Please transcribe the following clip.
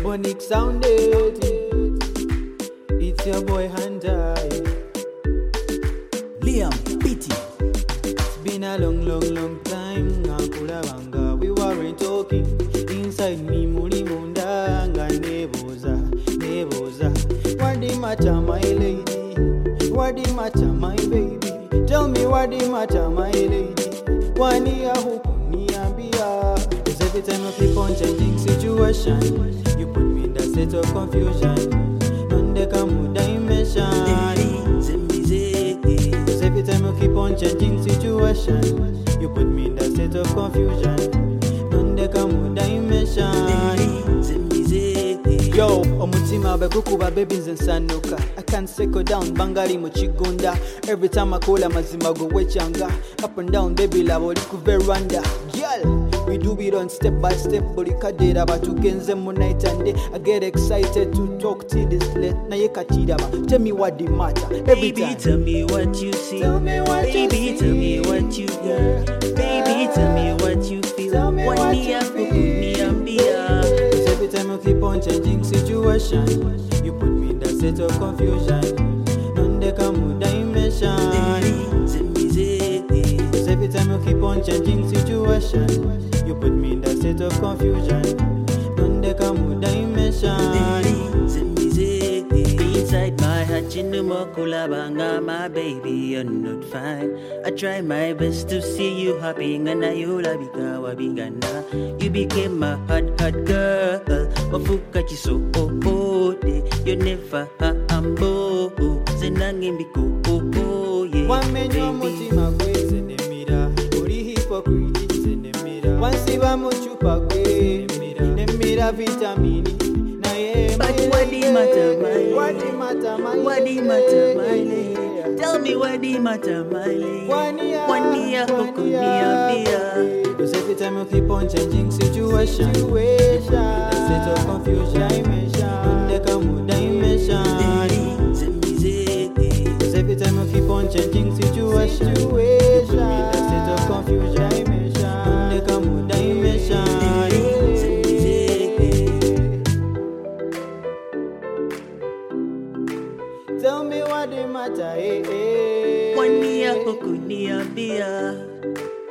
Ebonic sounded. It's your boy Hunter. Liam Pity. It's been a long time. We weren't talking. Inside me, muri munda nebuza. What the matter, my lady? What the matter, my baby? Tell me what the matter, my lady? Wani ahukuni ambia. Cause every time I keep on changing situation, you put me in that state of confusion. Nondeka muda dimension. Cause every time I keep on changing situation, you put me in that state of confusion. Nondeka muda dimension. Yo, omutima bekukuba babies and sanuka. I can't settle down, bangali muchigunda. Every time I call amazima go wechanga. Up and down, baby labo liku veranda. Girl, we do it on step by step. Bolikadera batugenze mu night and day. I get excited to talk till this late. Na yekachidaba, tell me what the matter. Every Baby, time. tell me what you see. Tell me what Baby, you see. tell me what you hear. Baby, tell me what you feel. Tell me what you feel. Every time you keep on changing situation, you put me in that state of confusion. Nondeka muda dimension. Cause every time you keep on changing situation, you put me in that state of confusion. Nondeka muda dimension. Inside my heart, chinumokula banga, my baby, you're not fine. I try my best to see you happy, and you labika wabingana. You became my hot girl. Wafuka chiso you never ambo. Zenange mbiko yeah. Wamenyo mutima gwe zenemira, uri hypocrite zenemira. Wansiba muchupa gwe nemira vitamini. But what the matter, my lady? What the matter, my lady? What the matter, my lady? Tell me what the matter, my lady? One year, Cause every time you keep on changing situation, the state of confusion dimension. Nondeka muda dimension. Cause every time you keep on changing situation, you put me in the state of confusion dimension. Nondeka muda dimension. Tell me what the matter, 1 year,